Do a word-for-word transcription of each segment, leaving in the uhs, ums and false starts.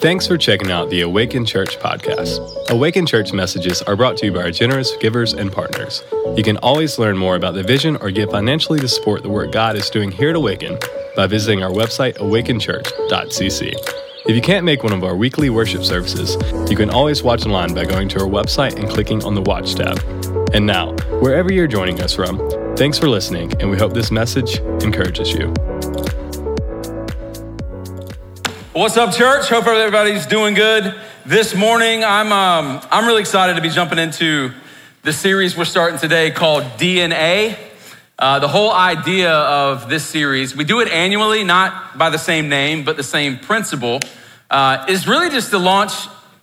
Thanks for checking out the Awaken Church podcast. Awaken Church messages are brought to you by our generous givers and partners. You can always learn more about the vision or give financially to support the work God is doing here at Awaken by visiting our website, awaken church dot c c. If you can't make one of our weekly worship services, you can always watch online by going to our website and clicking on the Watch tab. And now, wherever you're joining us from, thanks for listening, and we hope this message encourages you. What's up, church? Hope everybody's doing good this morning. I'm um, I'm really excited to be jumping into the series we're starting today called D N A. Uh, the whole idea of this series, we do it annually, not by the same name, but the same principle, uh, is really just to launch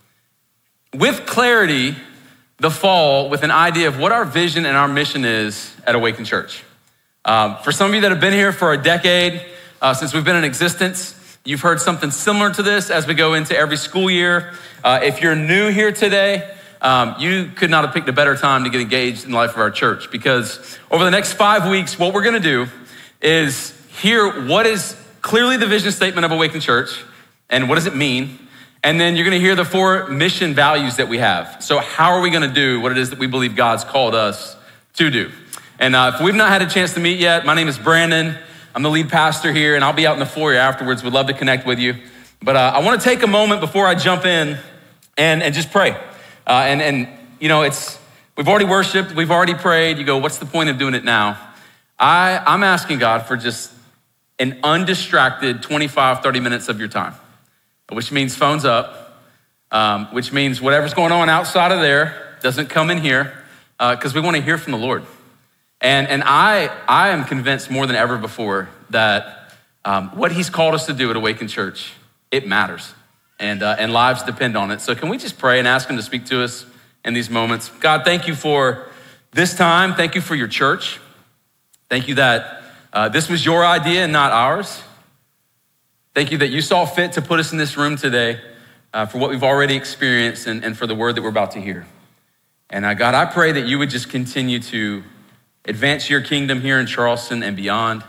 with clarity the fall with an idea of what our vision and our mission is at Awaken Church. Um, for some of you that have been here for a decade, uh, since we've been in existence, you've heard something similar to this as we go into every school year. Uh, if you're new here today, um, you could not have picked a better time to get engaged in the life of our church, because over the next five weeks, what we're gonna do is hear what is clearly the vision statement of Awaken Church and what does it mean? And then you're gonna hear the four mission values that we have. So how are we gonna do what it is that we believe God's called us to do? And uh, if we've not had a chance to meet yet, my name is Brandon. I'm the lead pastor here, and I'll be out in the foyer afterwards. We'd love to connect with you. But uh, I want to take a moment before I jump in and, and just pray. Uh, and, and, you know, it's we've already worshiped, we've already prayed. You go, what's the point of doing it now? I, I'm asking God for just an undistracted twenty-five, thirty minutes of your time, which means phones up, um, which means whatever's going on outside of there doesn't come in here, because uh, we want to hear from the Lord. And and I I am convinced more than ever before that um, what he's called us to do at Awaken Church, it matters. And, uh, and lives depend on it. So can we just pray and ask him to speak to us in these moments? God, thank you for this time. Thank you for your church. Thank you that uh, this was your idea and not ours. Thank you that you saw fit to put us in this room today uh, for what we've already experienced and, and for the word that we're about to hear. And uh, God, I pray that you would just continue to advance your kingdom here in Charleston and beyond,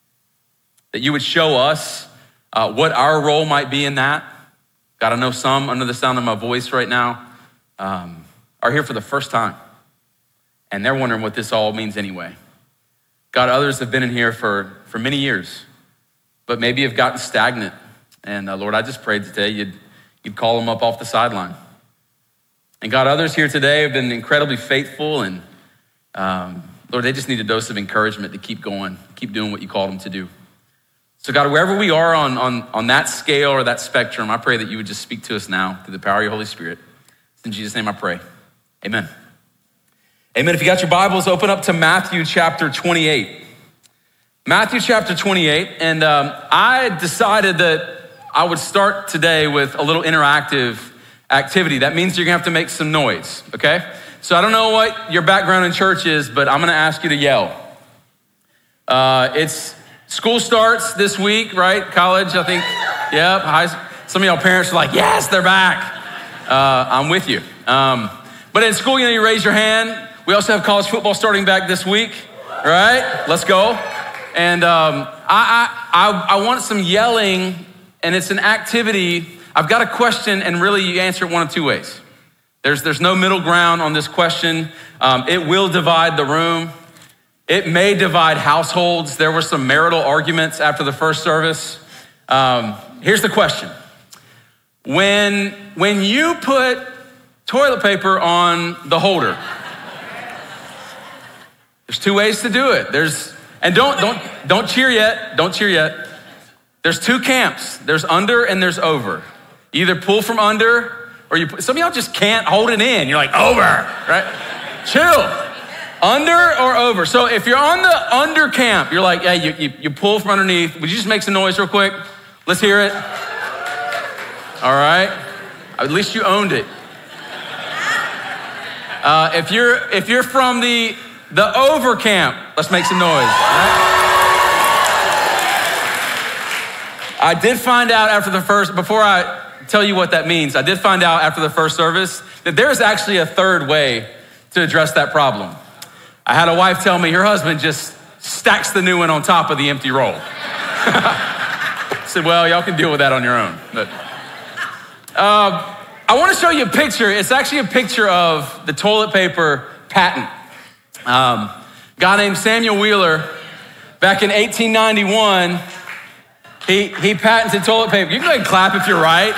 that you would show us uh, what our role might be in that. God, I know some under the sound of my voice right now um, are here for the first time, and they're wondering what this all means anyway. God, others have been in here for, for many years, but maybe have gotten stagnant. And uh, Lord, I just prayed today you'd, you'd call them up off the sideline. And God, others here today have been incredibly faithful, and um, Lord, they just need a dose of encouragement to keep going, keep doing what you called them to do. So God, wherever we are on, on, on that scale or that spectrum, I pray that you would just speak to us now through the power of your Holy Spirit. In Jesus' name I pray, amen. Amen. If you got your Bibles, open up to Matthew chapter twenty-eight. Matthew chapter twenty-eight, and um, I decided that I would start today with a little interactive activity. That means you're gonna have to make some noise, okay? So I don't know what your background in church is, but I'm gonna ask you to yell. Uh, it's school starts this week, right? College, I think. Yep. High, some of y'all parents are like, yes, they're back. Uh, I'm with you. Um, but in school, you know, you raise your hand. We also have college football starting back this week, right? Let's go. And um, I, I, I, I want some yelling, and it's an activity. I've got a question, and really you answer it one of two ways. There's, there's no middle ground on this question. Um, it will divide the room. It may divide households. There were some marital arguments after the first service. Um, here's the question. When, when you put toilet paper on the holder, there's two ways to do it. There's, and don't, don't, don't cheer yet. Don't cheer yet. There's two camps. There's under and there's over. You either pull from under, or you, some of y'all just can't hold it in. You're like, over, right? Chill. Under or over. So if you're on the under camp, you're like, hey, you, you, you pull from underneath. Would you just make some noise real quick? Let's hear it. All right. At least you owned it. Uh, if you're if you're from the, the over camp, let's make some noise. Right? I did find out after the first, before I tell you what that means, I did find out after the first service that there is actually a third way to address that problem. I had a wife tell me her husband just stacks the new one on top of the empty roll. I said, well, y'all can deal with that on your own. But Uh, I want to show you a picture. It's actually a picture of the toilet paper patent. Um, a guy named Samuel Wheeler, back in eighteen ninety-one, he, he patented toilet paper. You can go ahead and clap if you're right.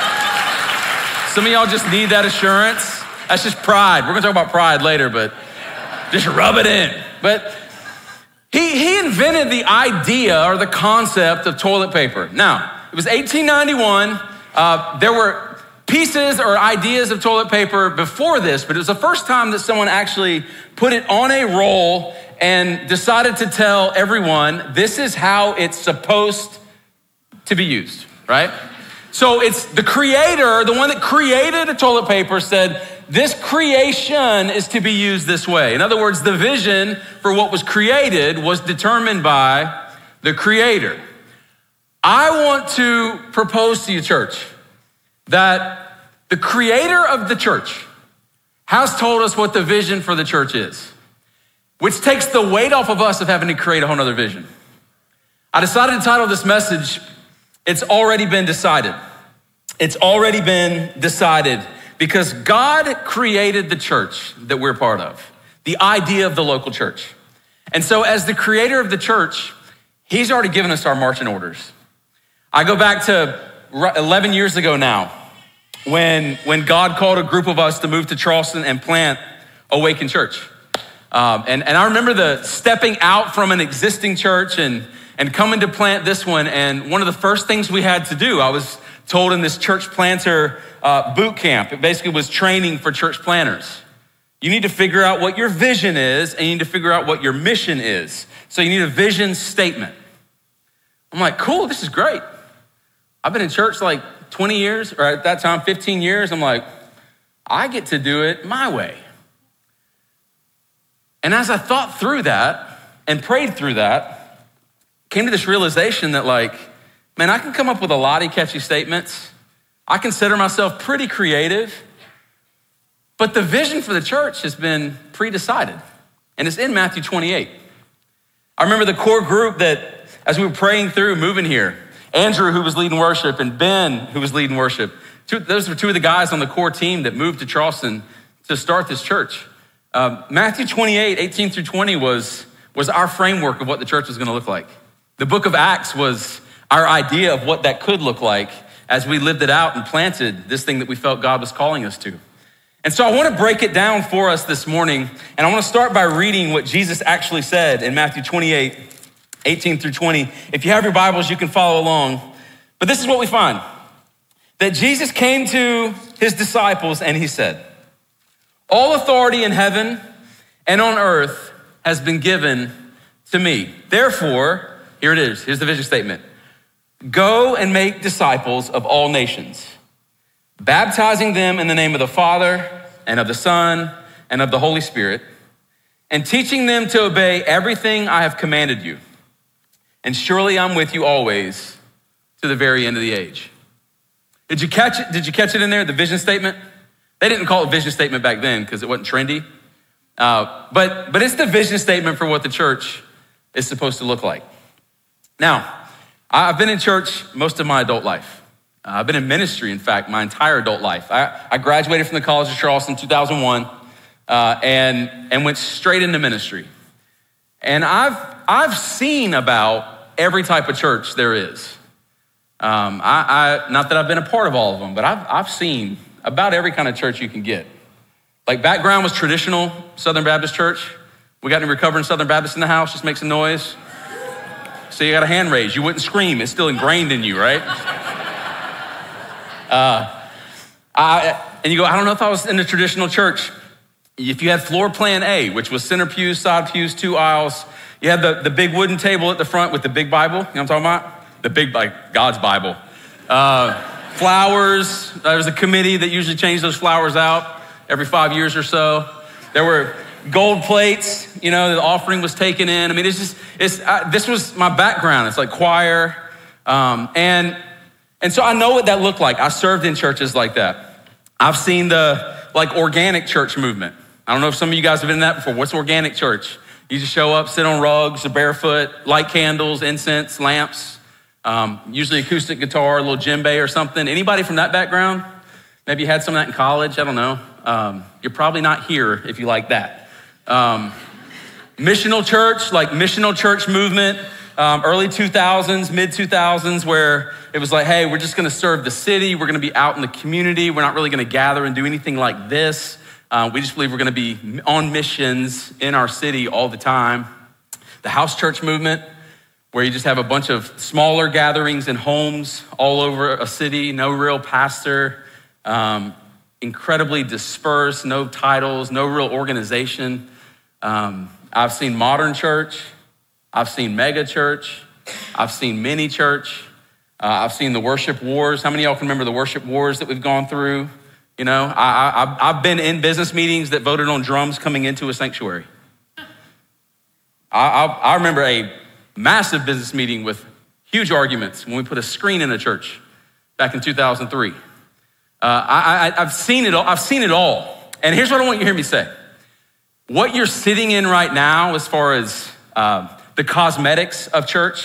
Some of y'all just need that assurance. That's just pride. We're gonna talk about pride later, but just rub it in. But he, he invented the idea or the concept of toilet paper. Now, it was eighteen ninety-one. Uh, there were pieces or ideas of toilet paper before this, but it was the first time that someone actually put it on a roll and decided to tell everyone, this is how it's supposed to be used, right? So it's the creator, the one that created a toilet paper said, this creation is to be used this way. In other words, the vision for what was created was determined by the creator. I want to propose to you, church, that the creator of the church has told us what the vision for the church is, which takes the weight off of us of having to create a whole nother vision. I decided to title this message, It's Already Been Decided. It's already been decided because God created the church that we're part of, the idea of the local church. And so as the creator of the church, he's already given us our marching orders. I go back to eleven years ago now, when, when God called a group of us to move to Charleston and plant Awaken Church. Um, and, and I remember the stepping out from an existing church and, and coming to plant this one. And one of the first things we had to do, I was told in this church planter uh, boot camp, it basically was training for church planters. You need to figure out what your vision is and you need to figure out what your mission is. So you need a vision statement. I'm like, cool, this is great. I've been in church like twenty years, or at that time, fifteen years. I'm like, I get to do it my way. And as I thought through that and prayed through that, came to this realization that like, man, I can come up with a lot of catchy statements. I consider myself pretty creative, but the vision for the church has been pre-decided, and it's in Matthew twenty-eight. I remember the core group that, as we were praying through moving here, Andrew, who was leading worship, and Ben, who was leading worship, two, those were two of the guys on the core team that moved to Charleston to start this church. Um, Matthew twenty-eight, eighteen through twenty was, was our framework of what the church was gonna look like. The book of Acts was our idea of what that could look like as we lived it out and planted this thing that we felt God was calling us to. And so I wanna break it down for us this morning, and I wanna start by reading what Jesus actually said in Matthew twenty-eight, eighteen through twenty. If you have your Bibles, you can follow along. But this is what we find, that Jesus came to his disciples and he said, all authority in heaven and on earth has been given to me. Therefore, here it is, here's the vision statement. Go and make disciples of all nations, baptizing them in the name of the Father and of the Son and of the Holy Spirit, and teaching them to obey everything I have commanded you. And surely I'm with you always to the very end of the age. Did you catch it? Did you catch it in there, the vision statement? They didn't call it vision statement back then because it wasn't trendy. Uh, but, but it's the vision statement for what the church is supposed to look like. Now, I've been in church most of my adult life. Uh, I've been in ministry, in fact, my entire adult life. I, I graduated from the College of Charleston in two thousand one uh, and, and went straight into ministry. And I've, I've seen about every type of church there is. Um, I, I, not that I've been a part of all of them, but I've, I've seen about every kind of church you can get. Like background was traditional Southern Baptist church. We got any recovering Southern Baptists in the house? Just make some noise. So you got a hand raised. You wouldn't scream. It's still ingrained in you, right? Uh, I, and you go, I don't know if I was in a traditional church. If you had floor plan A, which was center pews, side pews, two aisles, you had the, the big wooden table at the front with the big Bible. You know what I'm talking about? The big, like God's Bible. Uh, flowers. There was a committee that usually changed those flowers out every five years or so. There were gold plates, you know, the offering was taken in. I mean, it's just, it's, uh, this was my background. It's like choir. Um, and, and so I know what that looked like. I served in churches like that. I've seen the like organic church movement. I don't know if some of you guys have been in that before. What's organic church? You just show up, sit on rugs, barefoot, light candles, incense, lamps. Um, usually acoustic guitar, a little djembe or something. Anybody from that background? Maybe you had some of that in college, I don't know. Um, you're probably not here if you like that. Um, missional church, like missional church movement, um, early two thousands, mid two thousands, where it was like, hey, we're just gonna serve the city. We're gonna be out in the community. We're not really gonna gather and do anything like this. Uh, we just believe we're gonna be on missions in our city all the time. The house church movement, where you just have a bunch of smaller gatherings in homes all over a city, no real pastor, um, incredibly dispersed, no titles, no real organization. Um, I've seen modern church, I've seen mega church, I've seen mini church, uh, I've seen the worship wars. How many of y'all can remember the worship wars that we've gone through? You know, I, I, I've been in business meetings that voted on drums coming into a sanctuary. I, I, I remember a massive business meeting with huge arguments when we put a screen in a church back in two thousand three. Uh, I, I, I've seen it all. I've seen it all. And here's what I want you to hear me say. What you're sitting in right now, as far as uh, the cosmetics of church,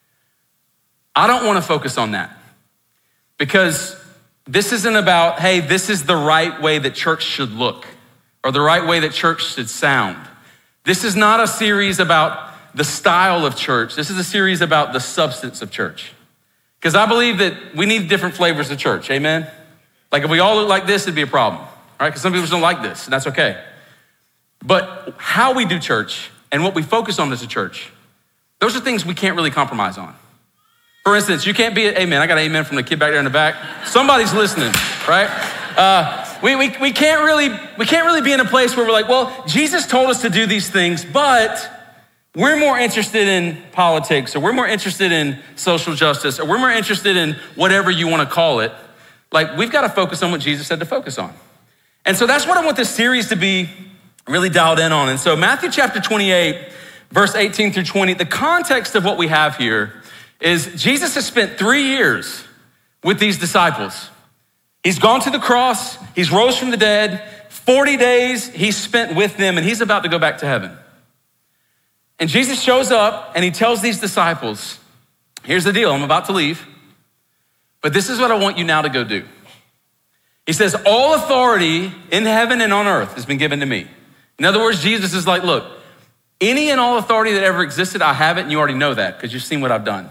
I don't want to focus on that, because this isn't about, hey, this is the right way that church should look or the right way that church should sound. This is not a series about the style of church. This is a series about the substance of church. Because I believe that we need different flavors of church, amen? Like if we all look like this, it'd be a problem, all right? Because some people just don't like this, and that's okay. But how we do church and what we focus on as a church, those are things we can't really compromise on. For instance, you can't be, amen, I got an amen from the kid back there in the back. Somebody's listening, right? Uh, we, we, we, can't really, we can't really be in a place where we're like, well, Jesus told us to do these things, but we're more interested in politics, or we're more interested in social justice, or we're more interested in whatever you want to call it. Like, we've got to focus on what Jesus said to focus on. And so that's what I want this series to be really dialed in on. And so Matthew chapter twenty-eight, verse eighteen through twenty, the context of what we have here is Jesus has spent three years with these disciples. He's gone to the cross, he's rose from the dead, forty days he's spent with them, and he's about to go back to heaven. And Jesus shows up and he tells these disciples, here's the deal, I'm about to leave, but this is what I want you now to go do. He says, all authority in heaven and on earth has been given to me. In other words, Jesus is like, look, any and all authority that ever existed, I have it, and you already know that because you've seen what I've done.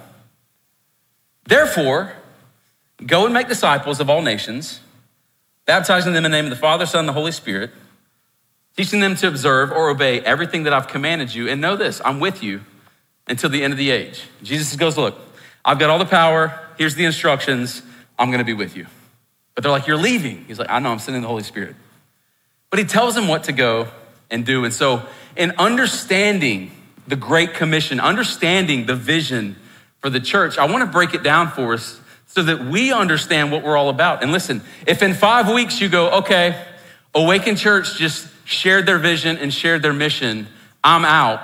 Therefore, go and make disciples of all nations, baptizing them in the name of the Father, Son, and the Holy Spirit, teaching them to observe or obey everything that I've commanded you. And know this, I'm with you until the end of the age. Jesus goes, look, I've got all the power. Here's the instructions. I'm gonna be with you. But they're like, you're leaving. He's like, I know, I'm sending the Holy Spirit. But he tells them what to go and do. And so in understanding the Great Commission, understanding the vision for the church, I wanna break it down for us so that we understand what we're all about. And listen, if in five weeks you go, okay, Awaken Church just shared their vision and shared their mission, I'm out,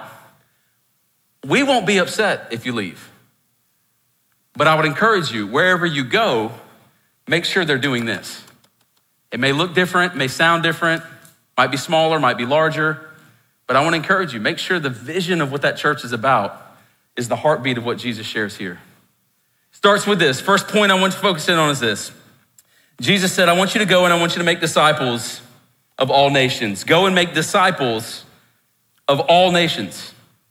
we won't be upset if you leave. But I would encourage you, wherever you go, make sure they're doing this. It may look different, may sound different, might be smaller, might be larger, but I want to encourage you, make sure the vision of what that church is about is the heartbeat of what Jesus shares here. Starts with this. First point I want to focus in on is this. Jesus said, I want you to go and I want you to make disciples of all nations. Go and make disciples of all nations.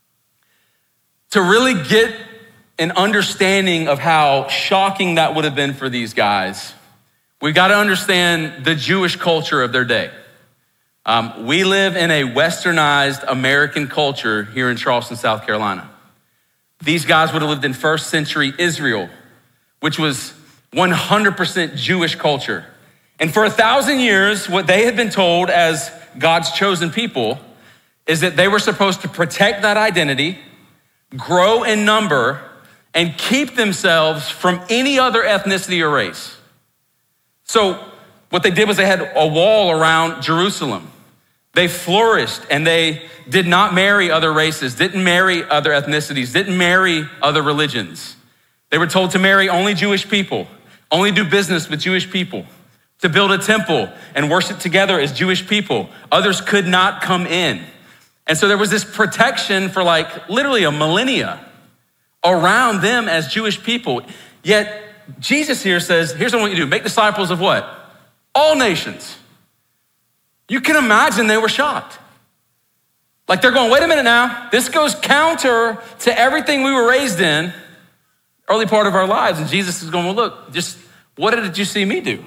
To really get an understanding of how shocking that would have been for these guys, we got to understand the Jewish culture of their day. Um, we live in a westernized American culture here in Charleston, South Carolina. These guys would have lived in first century Israel, which was one hundred percent Jewish culture. And for a thousand years, what they had been told as God's chosen people is that they were supposed to protect that identity, grow in number, and keep themselves from any other ethnicity or race. So what they did was they had a wall around Jerusalem. They flourished and they did not marry other races, didn't marry other ethnicities, didn't marry other religions. They were told to marry only Jewish people, only do business with Jewish people, to build a temple and worship together as Jewish people. Others could not come in. And so there was this protection for like literally a millennia around them as Jewish people. Yet Jesus here says, here's what I want you to do. Make disciples of what? All nations. You can imagine they were shocked. Like they're going, wait a minute now. This goes counter to everything we were raised in, early part of our lives. And Jesus is going, well, look, just what did you see me do?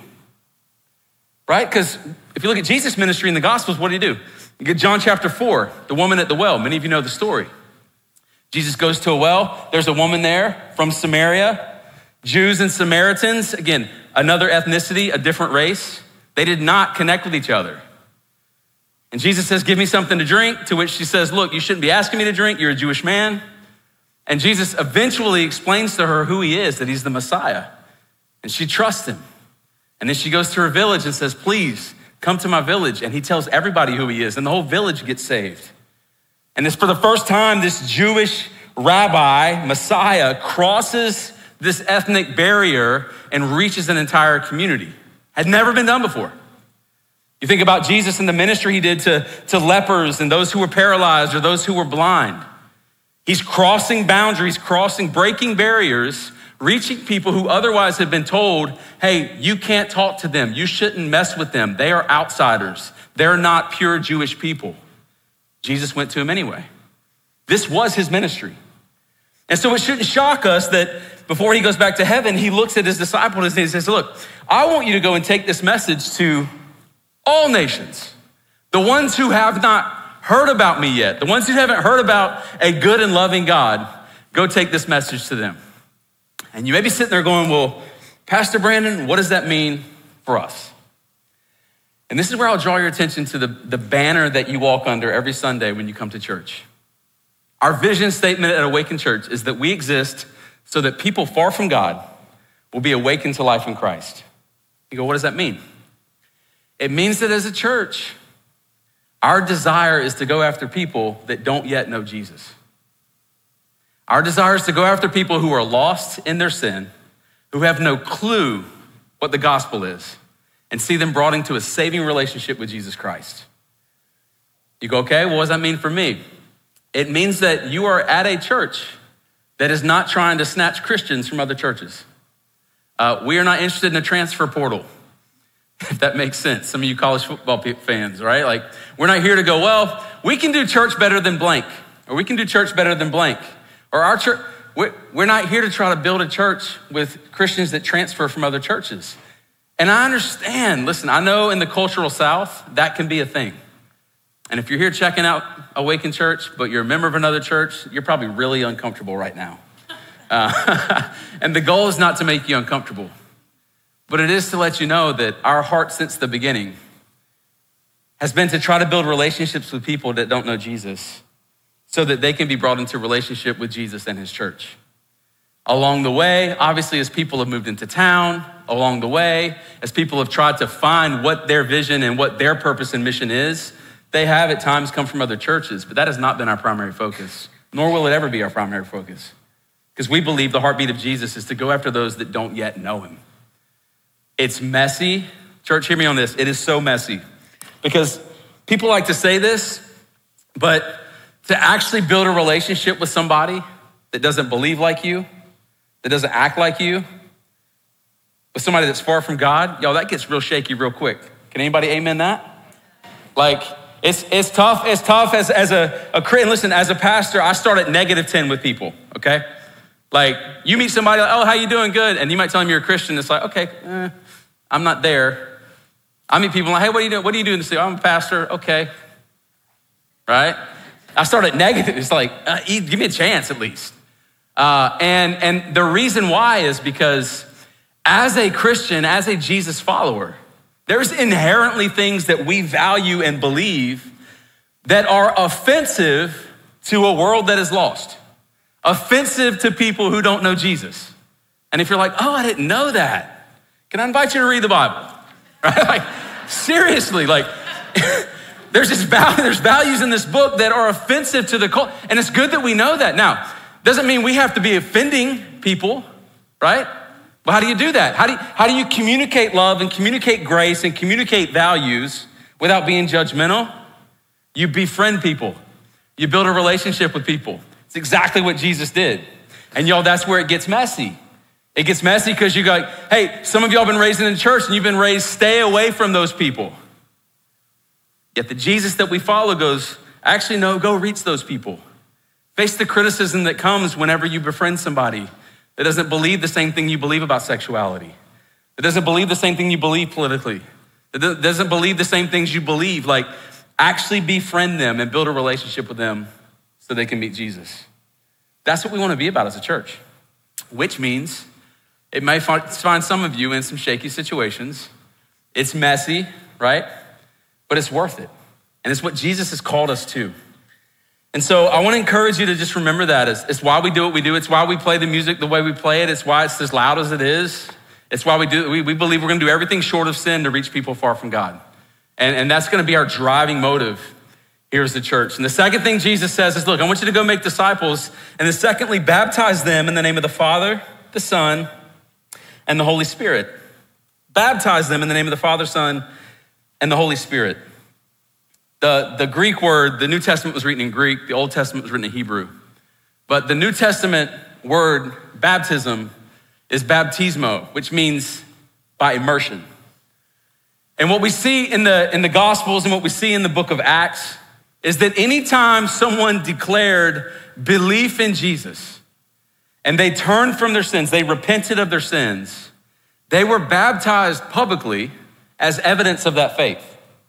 Right? Because if you look at Jesus' ministry in the Gospels, what did he do? You get John chapter four, the woman at the well. Many of you know the story. Jesus goes to a well. There's a woman there from Samaria. Jews and Samaritans, again, another ethnicity, a different race. They did not connect with each other. And Jesus says, give me something to drink, to which she says, look, you shouldn't be asking me to drink. You're a Jewish man. And Jesus eventually explains to her who he is, that he's the Messiah. And she trusts him. And then she goes to her village and says, please come to my village. And he tells everybody who he is, and the whole village gets saved. And this, for the first time, this Jewish rabbi, Messiah, crosses this ethnic barrier and reaches an entire community. Had never been done before. You think about Jesus and the ministry he did to, to lepers and those who were paralyzed or those who were blind. He's crossing boundaries, crossing, breaking barriers, reaching people who otherwise had been told, hey, you can't talk to them. You shouldn't mess with them. They are outsiders. They're not pure Jewish people. Jesus went to him anyway. This was his ministry. And so it shouldn't shock us that before he goes back to heaven, he looks at his disciples and he says, look, I want you to go and take this message to all nations, the ones who have not heard about me yet, the ones who haven't heard about a good and loving God, go take this message to them. And you may be sitting there going, well, Pastor Brandon, what does that mean for us? And this is where I'll draw your attention to the, the banner that you walk under every Sunday when you come to church. Our vision statement at Awaken Church is that we exist so that people far from God will be awakened to life in Christ. You go, what does that mean? It means that as a church, our desire is to go after people that don't yet know Jesus. Our desire is to go after people who are lost in their sin, who have no clue what the gospel is, and see them brought into a saving relationship with Jesus Christ. You go, okay, well, what does that mean for me? It means that you are at a church that is not trying to snatch Christians from other churches. Uh, we are not interested in a transfer portal, if that makes sense. Some of you college football fans, right? Like, we're not here to go, well, we can do church better than blank, or we can do church better than blank. Or our church, we're not here to try to build a church with Christians that transfer from other churches. And I understand, listen, I know in the cultural South, that can be a thing. And if you're here checking out Awaken Church, but you're a member of another church, you're probably really uncomfortable right now. Uh, and the goal is not to make you uncomfortable, but it is to let you know that our heart since the beginning has been to try to build relationships with people that don't know Jesus so that they can be brought into relationship with Jesus and his church. Along the way, obviously, as people have moved into town, along the way, as people have tried to find what their vision and what their purpose and mission is, they have at times come from other churches, but that has not been our primary focus, nor will it ever be our primary focus, because we believe the heartbeat of Jesus is to go after those that don't yet know him. It's messy. Church, hear me on this. It is so messy because people like to say this, but to actually build a relationship with somebody that doesn't believe like you, that doesn't act like you, with somebody that's far from God, y'all, that gets real shaky real quick. Can anybody amen that? Like, it's it's tough, it's tough as, as a, a Christian. Listen, as a pastor, I start at negative ten with people, okay? Like, you meet somebody, like, oh, how you doing? Good. And you might tell them you're a Christian. It's like, okay, eh, I'm not there. I meet people like, hey, what are you doing? What are you doing? They say, oh, I'm a pastor. Okay, right? I start at negative. It's like, uh, give me a chance at least. Uh, and, and the reason why is because as a Christian, as a Jesus follower, there's inherently things that we value and believe that are offensive to a world that is lost, offensive to people who don't know Jesus. And if you're like, oh, I didn't know that, can I invite you to read the Bible? Right? Like, seriously, like, there's this value, there's values in this book that are offensive to the culture, and it's good that we know that. Now, doesn't mean we have to be offending people, right? But how do you do that? How do you, how do you communicate love and communicate grace and communicate values without being judgmental? You befriend people. You build a relationship with people. It's exactly what Jesus did. And y'all, that's where it gets messy. It gets messy because you go, hey, some of y'all been raised in the church and you've been raised, stay away from those people. Yet the Jesus that we follow goes, actually, no, go reach those people. Face the criticism that comes whenever you befriend somebody that doesn't believe the same thing you believe about sexuality, that doesn't believe the same thing you believe politically, that doesn't believe the same things you believe. Like, actually befriend them and build a relationship with them so they can meet Jesus. That's what we want to be about as a church, which means it may find some of you in some shaky situations. It's messy, right? But it's worth it. And it's what Jesus has called us to. And so I want to encourage you to just remember that. It's, it's why we do what we do. It's why we play the music the way we play it. It's why it's as loud as it is. It's why we do. We, we believe we're going to do everything short of sin to reach people far from God. And, and that's going to be our driving motive here as the church. And the second thing Jesus says is, look, I want you to go make disciples. And then secondly, baptize them in the name of the Father, the Son, and the Holy Spirit. Baptize them in the name of the Father, Son, and the Holy Spirit. The, the Greek word, the New Testament was written in Greek, the Old Testament was written in Hebrew. But the New Testament word, baptism, is baptismo, which means by immersion. And what we see in the, in the Gospels and what we see in the book of Acts is that anytime someone declared belief in Jesus and they turned from their sins, they repented of their sins, they were baptized publicly as evidence of that faith.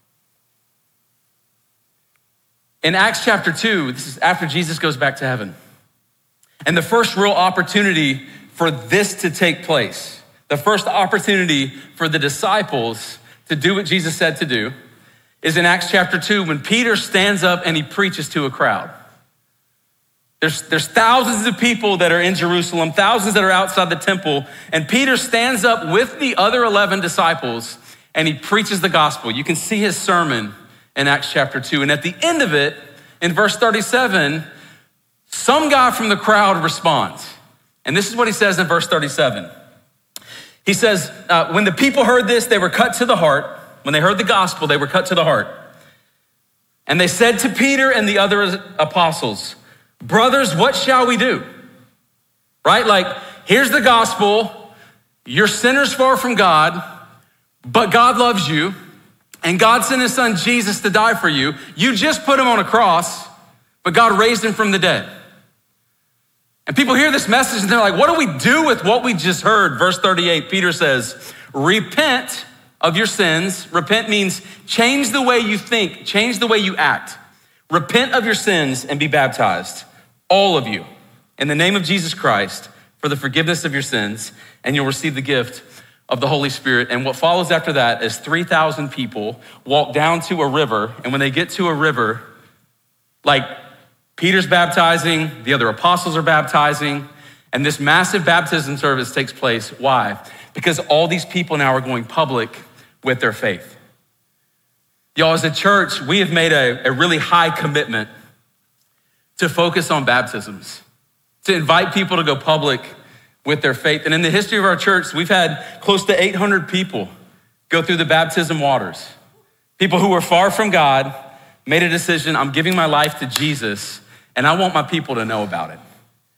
In Acts chapter two, this is after Jesus goes back to heaven. And the first real opportunity for this to take place, the first opportunity for the disciples to do what Jesus said to do, is in Acts chapter two when Peter stands up and he preaches to a crowd. There's, there's thousands of people that are in Jerusalem, thousands that are outside the temple, and Peter stands up with the other eleven disciples and he preaches the gospel. You can see his sermon in Acts chapter two. And at the end of it, in verse thirty-seven, some guy from the crowd responds. And this is what he says in verse thirty-seven. He says, uh, when the people heard this, they were cut to the heart. When they heard the gospel, they were cut to the heart. And they said to Peter and the other apostles, brothers, what shall we do? Right? Like, here's the gospel. You're sinners far from God, but God loves you. And God sent his son Jesus to die for you. You just put him on a cross, but God raised him from the dead. And people hear this message and they're like, what do we do with what we just heard? Verse thirty-eight, Peter says, repent of your sins. Repent means change the way you think, change the way you act. Repent of your sins and be baptized, all of you, in the name of Jesus Christ for the forgiveness of your sins, and you'll receive the gift of the Holy Spirit. And what follows after that is three thousand people walk down to a river. And when they get to a river, like Peter's baptizing, the other apostles are baptizing, and this massive baptism service takes place. Why? Because all these people now are going public with their faith. Y'all, as a church, we have made a, a really high commitment to focus on baptisms, to invite people to go public with their faith. And in the history of our church, we've had close to eight hundred people go through the baptism waters. People who were far from God made a decision, I'm giving my life to Jesus, and I want my people to know about it.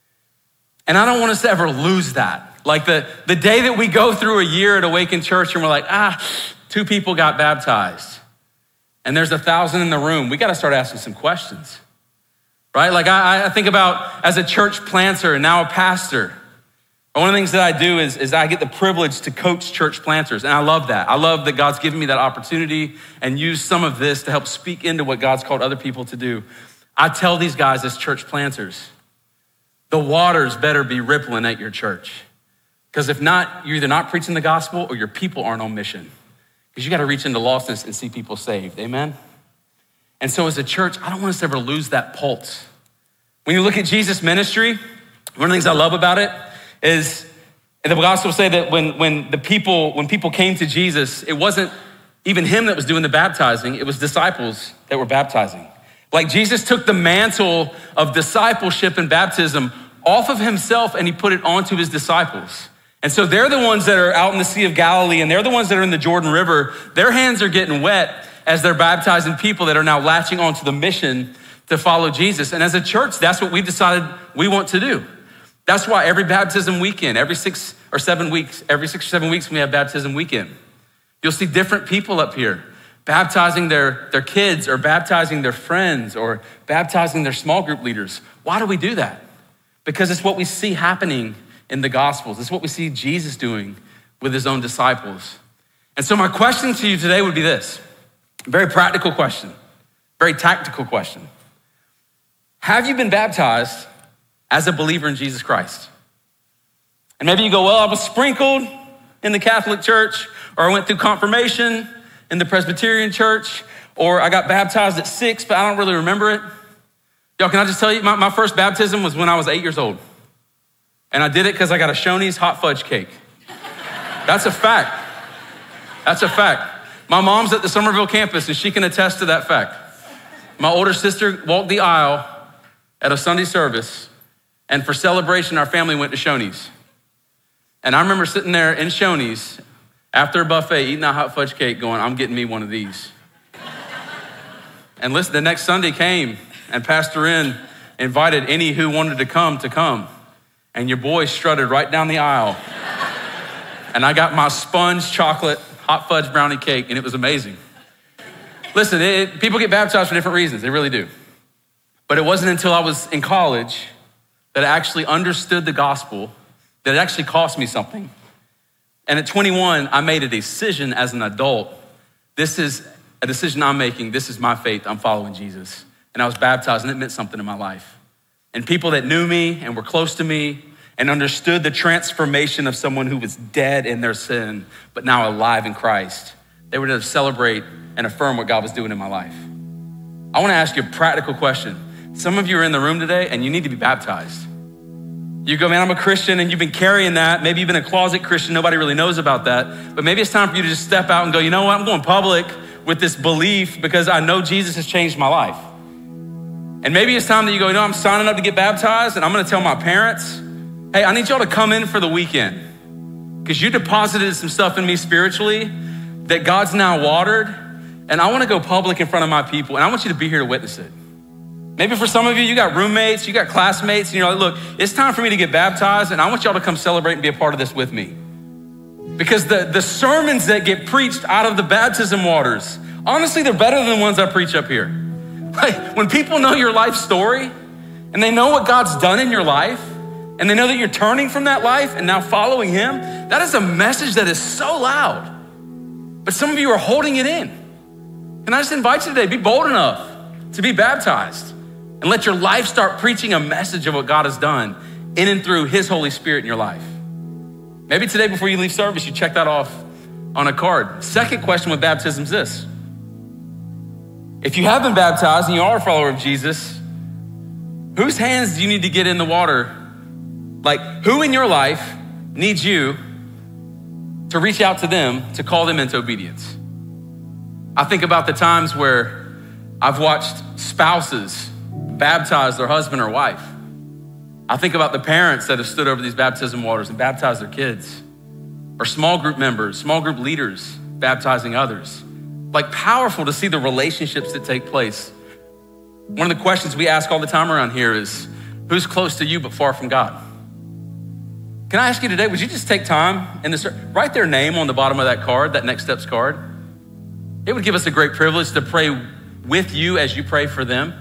And I don't want us to ever lose that. Like the, the day that we go through a year at Awaken Church and we're like, ah, two people got baptized and there's a thousand in the room, we gotta start asking some questions, right? Like I, I think about as a church planter and now a pastor, one of the things that I do is, is I get the privilege to coach church planters, and I love that. I love that God's given me that opportunity and use some of this to help speak into what God's called other people to do. I tell these guys as church planters, the waters better be rippling at your church. Because if not, you're either not preaching the gospel or your people aren't on mission. Because you got to reach into lostness and see people saved, amen? And so as a church, I don't want us to ever lose that pulse. When you look at Jesus' ministry, one of the things I love about it is, and the gospel say that when, when the people, when people came to Jesus, it wasn't even him that was doing the baptizing, it was disciples that were baptizing. Like Jesus took the mantle of discipleship and baptism off of himself and he put it onto his disciples. And so they're the ones that are out in the Sea of Galilee and they're the ones that are in the Jordan River. Their hands are getting wet as they're baptizing people that are now latching onto the mission to follow Jesus. And as a church, that's what we decided we want to do. That's why every baptism weekend, every six or seven weeks, every six or seven weeks when we have baptism weekend, you'll see different people up here baptizing their, their kids or baptizing their friends or baptizing their small group leaders. Why do we do that? Because it's what we see happening in the Gospels. It's what we see Jesus doing with his own disciples. And so my question to you today would be this, a very practical question, very tactical question. Have you been baptized as a believer in Jesus Christ? And maybe you go, well, I was sprinkled in the Catholic Church, or I went through confirmation in the Presbyterian Church, or I got baptized at six, but I don't really remember it. Y'all, can I just tell you, my, my first baptism was when I was eight years old. And I did it because I got a Shoney's hot fudge cake. That's a fact. That's a fact. My mom's at the Somerville campus and she can attest to that fact. My older sister walked the aisle at a Sunday service, and for celebration, our family went to Shoney's. And I remember sitting there in Shoney's after a buffet, eating a hot fudge cake, going, I'm getting me one of these. And listen, the next Sunday came, and Pastor N invited any who wanted to come to come. And your boy strutted right down the aisle. And I got my sponge chocolate hot fudge brownie cake, and it was amazing. Listen, it, people get baptized for different reasons, they really do. But it wasn't until I was in college that I actually understood the gospel, that it actually cost me something. And at twenty-one, I made a decision as an adult. This is a decision I'm making. This is my faith. I'm following Jesus. And I was baptized, and it meant something in my life. And people that knew me and were close to me and understood the transformation of someone who was dead in their sin, but now alive in Christ, they were to celebrate and affirm what God was doing in my life. I wanna ask you a practical question. Some of you are in the room today and you need to be baptized. You go, man, I'm a Christian, and you've been carrying that. Maybe you've been a closet Christian, nobody really knows about that. But maybe it's time for you to just step out and go, you know what, I'm going public with this belief because I know Jesus has changed my life. And maybe it's time that you go, you know, I'm signing up to get baptized, and I'm gonna tell my parents, hey, I need y'all to come in for the weekend because you deposited some stuff in me spiritually that God's now watered, and I wanna go public in front of my people, and I want you to be here to witness it. Maybe for some of you, you got roommates, you got classmates, and you're like, look, it's time for me to get baptized, and I want y'all to come celebrate and be a part of this with me. Because the, the sermons that get preached out of the baptism waters, honestly, they're better than the ones I preach up here. Like, when people know your life story, and they know what God's done in your life, and they know that you're turning from that life and now following him, that is a message that is so loud. But some of you are holding it in. Can I just invite you today, be bold enough to be baptized and let your life start preaching a message of what God has done in and through his Holy Spirit in your life. Maybe today before you leave service, you check that off on a card. Second question with baptism is this. If you have been baptized and you are a follower of Jesus, whose hands do you need to get in the water? Like, who in your life needs you to reach out to them to call them into obedience? I think about the times where I've watched spouses baptize their husband or wife. I think about the parents that have stood over these baptism waters and baptized their kids, or small group members, small group leaders baptizing others. Like, powerful to see the relationships that take place. One of the questions we ask all the time around here is, who's close to you but far from God? Can I ask you today, would you just take time and this, write their name on the bottom of that card, that Next Steps card? It would give us a great privilege to pray with you as you pray for them.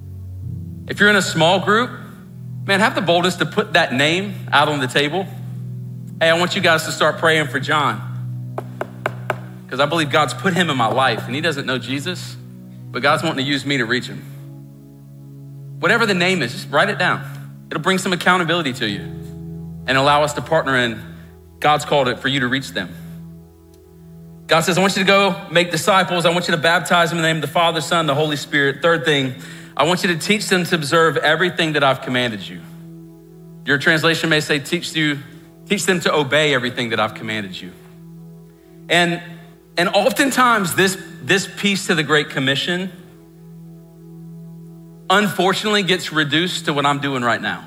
If you're in a small group, man, have the boldness to put that name out on the table. Hey, I want you guys to start praying for John, because I believe God's put him in my life, and he doesn't know Jesus, but God's wanting to use me to reach him. Whatever the name is, just write it down. It'll bring some accountability to you and allow us to partner in God's called it for you to reach them. God says, I want you to go make disciples. I want you to baptize them in the name of the Father, Son, the Holy Spirit. Third thing, I want you to teach them to observe everything that I've commanded you. Your translation may say, teach you, teach them to obey everything that I've commanded you. And, and oftentimes this, this piece to the Great Commission, unfortunately, gets reduced to what I'm doing right now.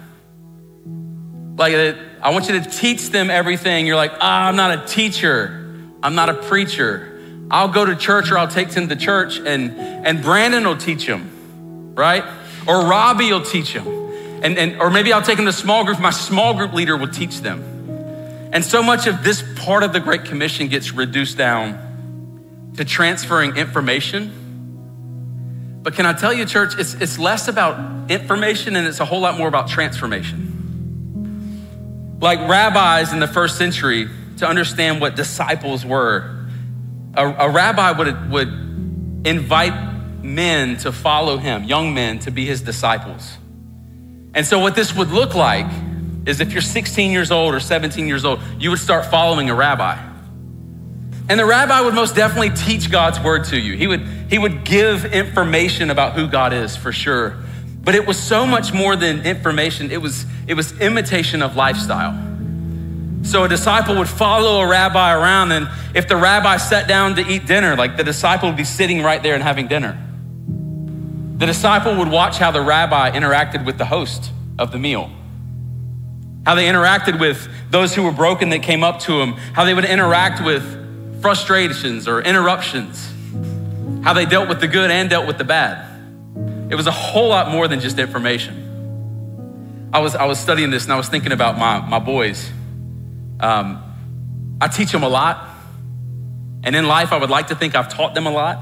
Like, I want you to teach them everything. You're like, ah, I'm not a teacher. I'm not a preacher. I'll go to church, or I'll take them to church, and, and Brandon will teach them, right? Or Robbie will teach them. And, and or maybe I'll take them to small group. My small group leader will teach them. And so much of this part of the Great Commission gets reduced down to transferring information. But can I tell you, church, it's, it's less about information and it's a whole lot more about transformation. Like rabbis in the first century, to understand what disciples were, a, a rabbi would, would invite men to follow him, young men to be his disciples. And so what this would look like is if you're sixteen years old or seventeen years old, you would start following a rabbi. And the rabbi would most definitely teach God's word to you. He would, he would give information about who God is for sure. But it was so much more than information. It was, it was imitation of lifestyle. So a disciple would follow a rabbi around, and if the rabbi sat down to eat dinner, like the disciple would be sitting right there and having dinner. The disciple would watch how the rabbi interacted with the host of the meal, how they interacted with those who were broken that came up to him, how they would interact with frustrations or interruptions, how they dealt with the good and dealt with the bad. It was a whole lot more than just information. I was, I was studying this and I was thinking about my, my boys. Um, I teach them a lot. And in life, I would like to think I've taught them a lot.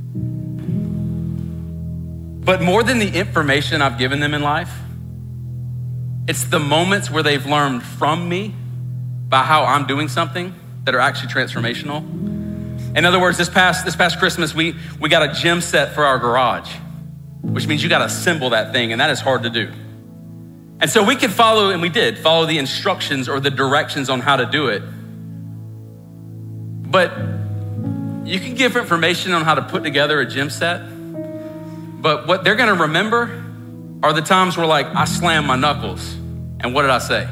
But more than the information I've given them in life, it's the moments where they've learned from me by how I'm doing something that are actually transformational. In other words, this past, this past Christmas, we, we got a gym set for our garage, which means you got to assemble that thing, and that is hard to do. And so we could follow, and we did, follow the instructions or the directions on how to do it. But you can give information on how to put together a gym set, but what they're gonna remember are the times where like, I slammed my knuckles, and what did I say,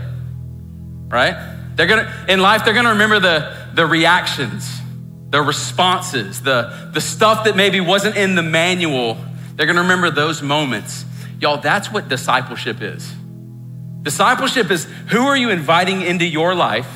right? They're gonna, in life, they're gonna remember the, the reactions, the responses, the, the stuff that maybe wasn't in the manual. They're gonna remember those moments. Y'all, that's what discipleship is. Discipleship is who are you inviting into your life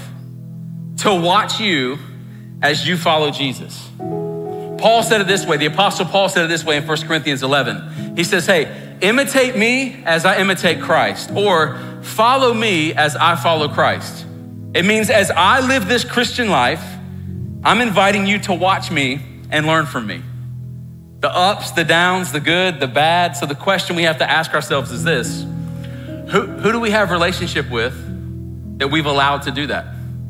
to watch you as you follow Jesus? Paul said it this way, the Apostle Paul said it this way in First Corinthians eleven. He says, hey, imitate me as I imitate Christ, or follow me as I follow Christ. It means as I live this Christian life, I'm inviting you to watch me and learn from me. The ups, the downs, the good, the bad. So the question we have to ask ourselves is this: who, who do we have relationship with that we've allowed to do that?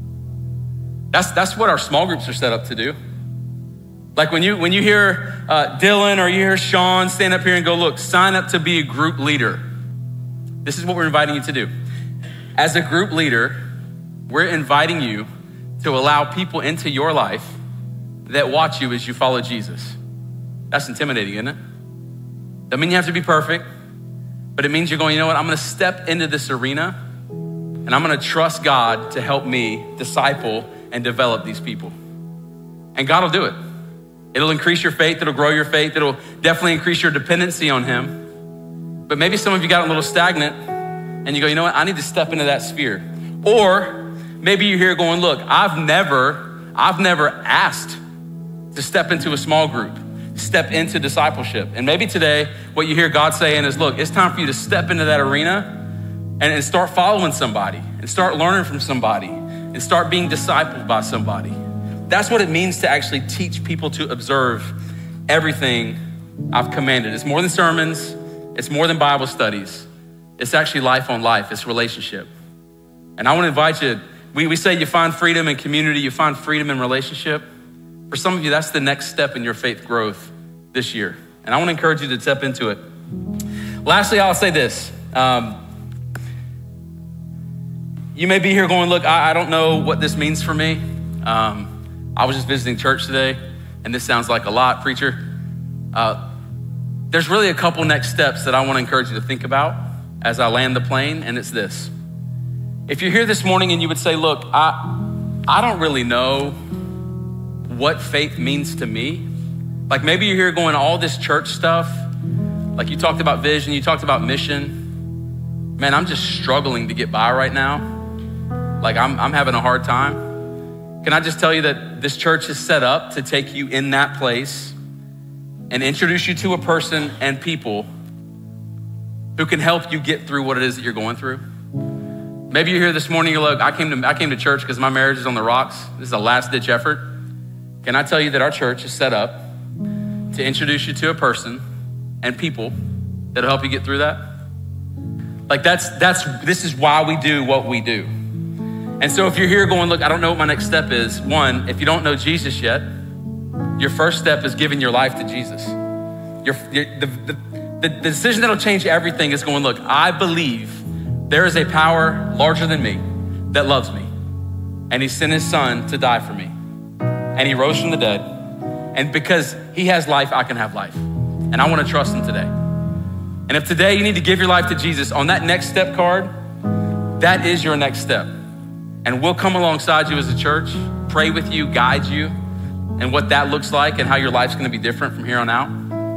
That's, that's what our small groups are set up to do. Like when you, when you hear uh, Dylan or you hear Sean stand up here and go, look, sign up to be a group leader. This is what we're inviting you to do. As a group leader, we're inviting you to allow people into your life that watch you as you follow Jesus. That's intimidating, isn't it? Doesn't mean you have to be perfect, but it means you're going, you know what? I'm gonna step into this arena and I'm gonna trust God to help me disciple and develop these people. And God will do it. It'll increase your faith, it'll grow your faith, it'll definitely increase your dependency on him. But maybe some of you got a little stagnant and you go, you know what? I need to step into that sphere. Or maybe you're here going, look, I've never, I've never asked to step into a small group, step into discipleship. And maybe today, what you hear God saying is, look, it's time for you to step into that arena and, and start following somebody and start learning from somebody and start being discipled by somebody. That's what it means to actually teach people to observe everything I've commanded. It's more than sermons. It's more than Bible studies. It's actually life on life. It's relationship. And I want to invite you, we, we say you find freedom in community, you find freedom in relationship. For some of you, that's the next step in your faith growth this year. And I want to encourage you to step into it. Lastly, I'll say this. Um, you may be here going, look, I, I don't know what this means for me. Um, I was just visiting church today, and this sounds like a lot, preacher. Uh, there's really a couple next steps that I want to encourage you to think about as I land the plane, and it's this. If you're here this morning and you would say, look, I, I don't really know what faith means to me. Like maybe you're here going all this church stuff, like you talked about vision, you talked about mission. Man, I'm just struggling to get by right now. Like I'm, I'm having a hard time. Can I just tell you that this church is set up to take you in that place and introduce you to a person and people who can help you get through what it is that you're going through. Maybe you're here this morning, you're like, I came to, I came to church because my marriage is on the rocks. This is a last ditch effort. Can I tell you that our church is set up to introduce you to a person and people that'll help you get through that? Like that's, that's, this is why we do what we do. And so if you're here going, look, I don't know what my next step is. One, if you don't know Jesus yet, your first step is giving your life to Jesus. Your, your, the, the, the decision that'll change everything is going, look, I believe there is a power larger than me that loves me. And he sent his son to die for me. And he rose from the dead. And because he has life, I can have life. And I want to trust him today. And if today you need to give your life to Jesus, on that next step card, that is your next step. And we'll come alongside you as a church, pray with you, guide you, and what that looks like and how your life's gonna be different from here on out.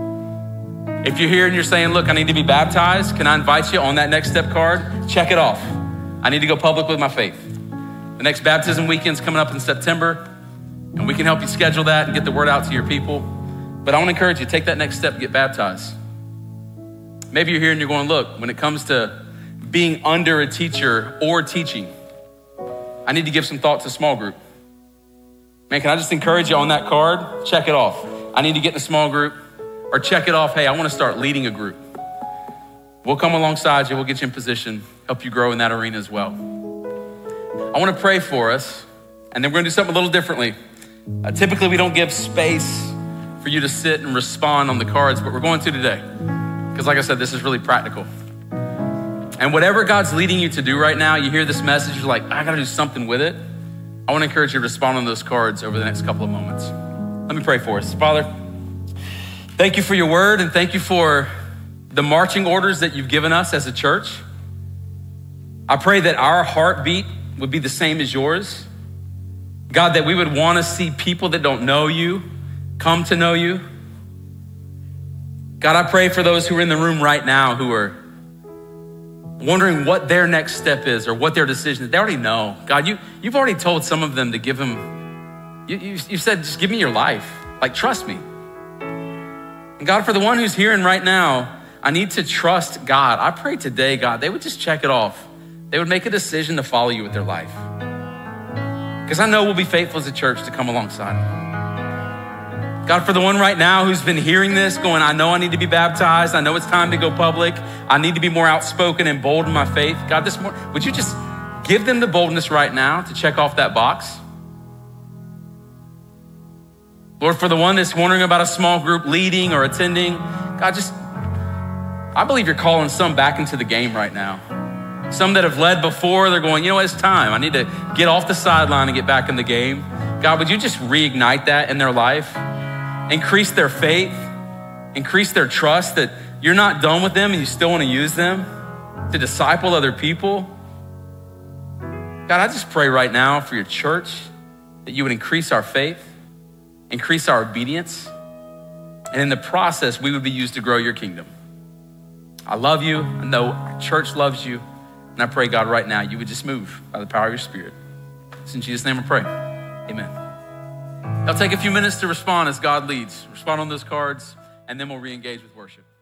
If you're here and you're saying, look, I need to be baptized, can I invite you on that next step card? Check it off. I need to go public with my faith. The next baptism weekend's coming up in September, and we can help you schedule that and get the word out to your people. But I wanna encourage you, take that next step and get baptized. Maybe you're here and you're going, look, when it comes to being under a teacher or teaching, I need to give some thought to small group. Man, can I just encourage you on that card? Check it off. I need to get in a small group, or check it off. Hey, I want to start leading a group. We'll come alongside you. We'll get you in position, help you grow in that arena as well. I want to pray for us, and then we're going to do something a little differently. Uh, typically, we don't give space for you to sit and respond on the cards, but we're going to today. Because like I said, this is really practical. And whatever God's leading you to do right now, you hear this message, you're like, I gotta do something with it. I wanna encourage you to respond on those cards over the next couple of moments. Let me pray for us. Father, thank you for your word and thank you for the marching orders that you've given us as a church. I pray that our heartbeat would be the same as yours. God, that we would wanna see people that don't know you come to know you. God, I pray for those who are in the room right now who are wondering what their next step is or what their decision is. They already know. God, you, you've already told some of them to give him, you, you, you said, just give me your life. Like, trust me. And God, for the one who's hearing right now, I need to trust God. I pray today, God, they would just check it off. They would make a decision to follow you with their life. Because I know we'll be faithful as a church to come alongside. God, for the one right now who's been hearing this, going, I know I need to be baptized. I know it's time to go public. I need to be more outspoken and bold in my faith. God, this morning, would you just give them the boldness right now to check off that box? Lord, for the one that's wondering about a small group leading or attending, God, just, I believe you're calling some back into the game right now. Some that have led before, they're going, you know what, it's time. I need to get off the sideline and get back in the game. God, would you just reignite that in their life? Increase their faith, increase their trust that you're not done with them and you still want to use them to disciple other people. God, I just pray right now for your church that you would increase our faith, increase our obedience, and in the process, we would be used to grow your kingdom. I love you. I know our church loves you. And I pray, God, right now, you would just move by the power of your spirit. It's in Jesus' name I pray. Amen. I'll take a few minutes to respond as God leads. Respond on those cards, and then we'll re-engage with worship.